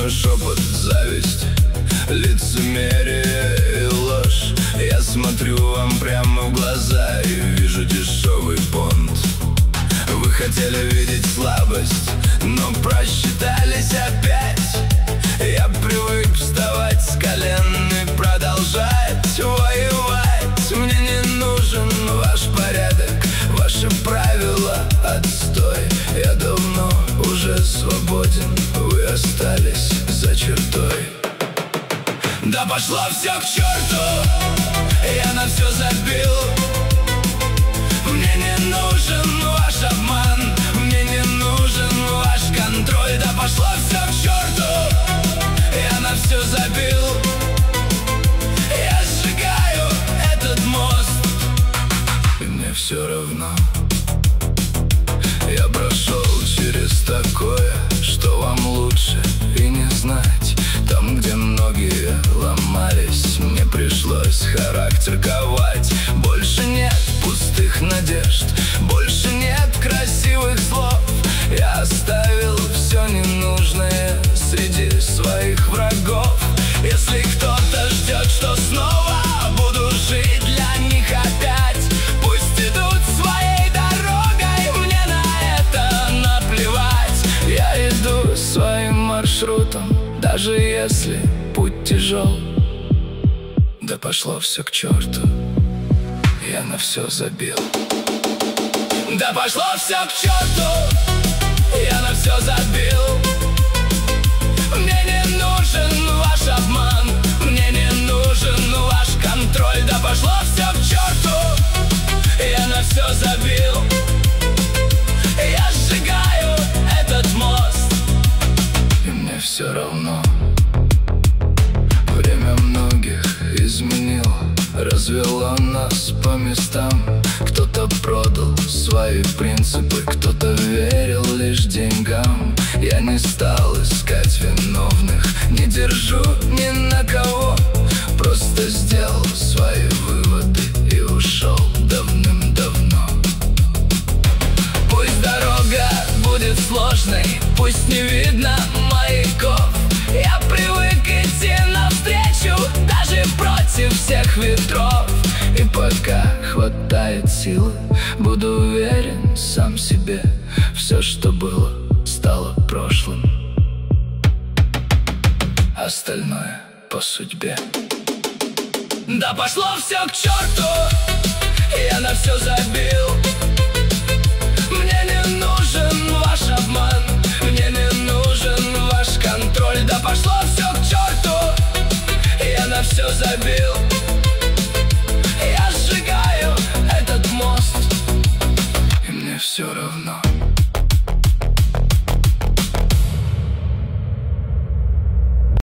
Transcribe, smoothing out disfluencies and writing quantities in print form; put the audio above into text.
мой шепот, зависть, лицемерие и ложь. Я смотрю вам прямо в глаза и вижу дешевый понт. Вы хотели видеть слабость, но просчитались опять. Я привык вставать с колен и продолжать воевать. Мне не нужен ваш порядок, ваши правила отстой. Я давно уже свободен, вы остались за чертой. Да пошло все к черту, я на все забил. Мне не нужен ваш обман, мне не нужен ваш контроль. Да пошло все к черту, я на все забил. Я сжигаю этот мост, и мне все равно. Я прошел через такое, что вам лучше и не знать. Там, где многие ломались, мне пришлось характер ковать. Больше нет пустых надежд, больше нет красивых слов. Я оставил все ненужное среди своих врагов. Если кто-то ждет, что снова буду жить для них опять, пусть идут своей дорогой, мне на это наплевать. Я иду своим маршрутом, даже если путь тяжел. Да пошло все к черту, я на все забил. Да пошло все к черту, я на все забил. Мне не нужен ваш обман, мне не нужен ваш контроль. Да пошло все к черту, я на все забил. Я сжигаю этот мост, и мне все равно. Время многих изменил, развело нас по местам. Кто-то продал свои принципы, кто-то верил лишь деньгам. Я не стал искать виновных, не держу ни на кого. Просто сделал свои выводы и ушел давным-давно. Пусть дорога будет сложной, пусть не видно маяков. Я привык идти навстречу, даже против всех ветров. И пока хватает силы, буду уверен сам себе. Все, что было, стало прошлым, остальное по судьбе. Да пошло все к черту, я на все забил. Мне не нужен ваш обман, мне не нужен ваш контроль. Да пошло все к черту, я на все забил. Я сжигаю этот мост, и мне все равно.